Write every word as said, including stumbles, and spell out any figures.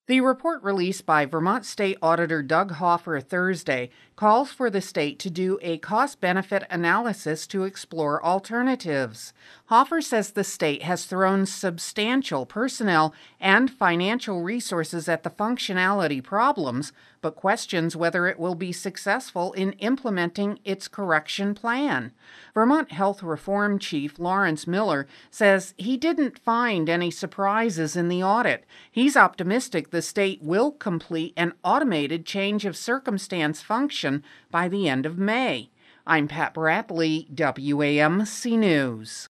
The report released by Vermont State Auditor Doug Hoffer Thursday calls for the state to do a cost-benefit analysis to explore alternatives. Hoffer says the state has thrown substantial personnel and financial resources at the functionality problems, but questions whether it will be successful in implementing its correction plan. Vermont Health Reform Chief Lawrence Miller says he didn't find any surprises in the audit. He's optimistic the state will complete an automated change of circumstance function by the end of May. I'm Pat Bradley, W A M C News.